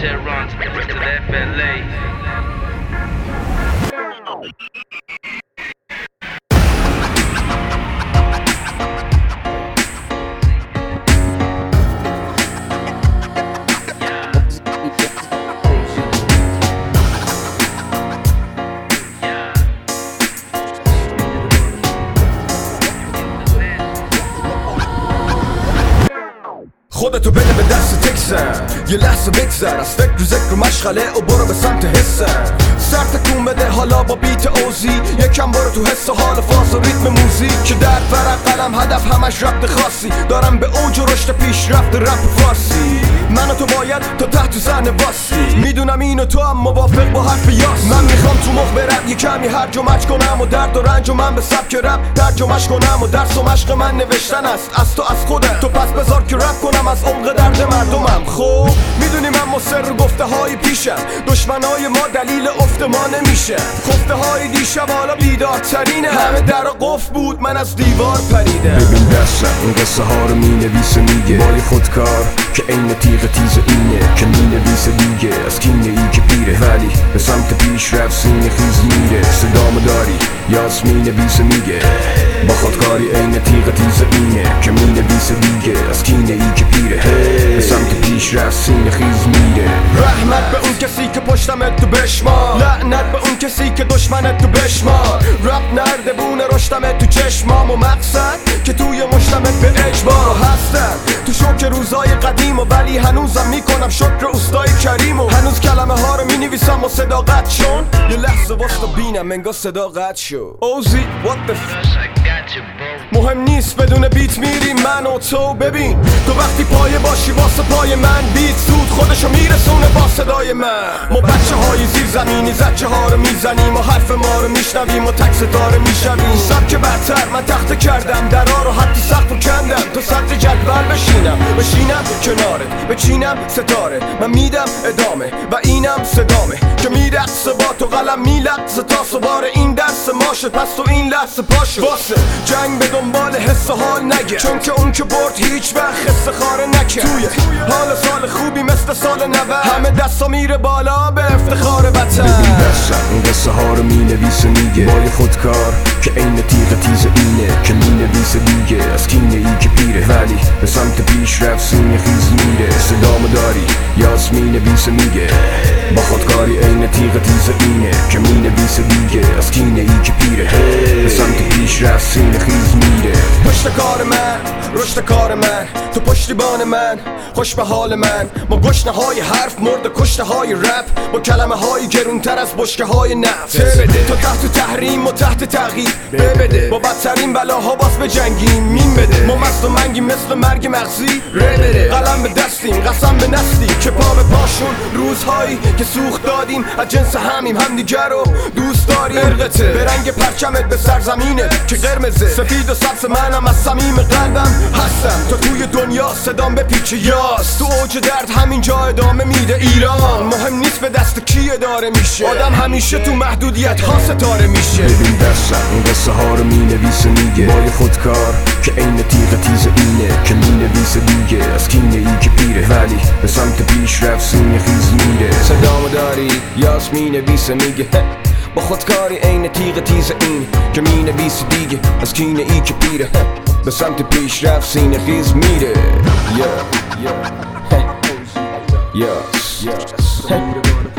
Tehran to the FLA. خودتو بده به دست تکسن، یه لحظه بگذر از فکر و ذکر و مشغله و برو به سمت حسن. سر تکون بده حالا با بیت اوزی، یکم برو تو حس و حال فاز و ریتم موزیک که در فرق قلم هدف همش ربط خاصی. دارم به اوج و رشد پیشرفت رپ فارسی. من و تو باید تا تحت ذهن واسی، میدونم این و تو هم موافق با حرف یاس. من میخوام تو مخ برم یه کمی هرج و مرج کنم و درد و رنج و من به سبک رپ ترجمه‌اش کنم و درس و مشق من نوشتن است از تو از خودت. تو پس بذار که رپ کنم از عمق درد مردمم. خب میدونی من مصر گفته های پیشم، دشمنای ما دلیل افت ما نمیشه. خفته های دیشب حالا بیدارترینه، همه در قفل بود من از دیوار پریدم. ببین دستم این قصه ها رو مینویسه میگه بای خودکار که عین تیغ تیز اینه که مینویسه دیگه از کینه ای که پیره، ولی به سمت پیش رفت سینه خیز میره. صدامو داری یاس مینویسه میگه با خودکاری عین تیغ تیز اینه که مینویسه دیگه از کینه ای که پیره. به سمت پیش رفت سینه خیز میره. رحمت به اون کسی که پشتمت تو بشمار، لعنت به اون کسی که دشمنت تو بشمار. رب نرده بونه رشتمت تو چشمام و مقصد که توی مشتمت به اجبار هستن. تو شوک روزای قدیم و ولی هنوزم میکنم شکر اوستای کریم و هنوز کلمه ها رو مینویسم و صداقت شون. یه لحظه واسه بینم انگار صداقت شد. اوزی what the مهم نیست بدون بیت میریم من و تو. ببین تو وقتی پایه باشی واسه پای من بیت سود خودشو میرسونه با صدای من. ما بچه های زیر زمینی زچه ها رو میزنیم و حرف ما رو میشنویم و تک ستاره میشویم. سبک برتر من تخته کردم درا رو حتی سقف و کندم تا صدر جدول بشینم کنارت بچینم ستاره. من میدم ادامه و اینم صدامه که میرقصه با تو قلم میلقصه تا سوار این درس ماشه. پس تو این لحظه پاشو واسه جنگ به دنبال حس حال نگه، چون که اون که برد هیچ وقت خسته خاره نکرد. توی حال سال خوبی مثل سال 90 همه دستا میره بالا به افتخار وطن. ببین دستم این قصه ها رو مینویسه میگه بای خودکار که عین تیغ تیز اینه که مینویسه دیگه از کینه ای که پیره، ولی به سمت پیش رفت سینه خیز میره. صدامو داری یاس مینویسه میگه با خودکاری عین تیغ تیز اینه که مینویسه دیگه از کینه ای که پیره. به سمت پیش رفت سینه خیز میره. پشت کار من رشد کار من، تو پشتیبان من خوش به حال من. ما گشنه های حرف مرد کشته های رپ با کلمه های گرونتر از بشکه های نفس. تا تحت تحریم و تحت تغییر بده با بدترین بلاها باز به جنگیم مین بده. ما مست و منگی مثل مرگ مغزی بده. قلم به دستیم قسم به نستی که پا به پاشون روزهایی که سوخت دادیم از جنس همیم همدیگر رو دوست داریم. ارقته به رنگ پرچمت به سرزمینه که قرمزه سفید و سبز منم از صمیم قلبم هستم. تو توی دنیا صدام به پیچ یاس، تو اوج درد همینجا ادامه میده ایران. مهم نیست به دست کی اداره میشه، آدم همیشه تو محدودیت ها ستاره میشه. ببین دستم این قصه ها رو مینویسه میگه بای خودکار که عین تیغ تیز اینه که مینویسه دیگه از کینه ای که پیره، ولی به سمت پیش رفت سینه خیز میره. صدامو داری یاس مینویسه میگه با خودکاری عین تیغ تیز این که مینویسه دیگه از کینه ای که پیره. به سمت پیش رفت سینه خیز میره. Yes.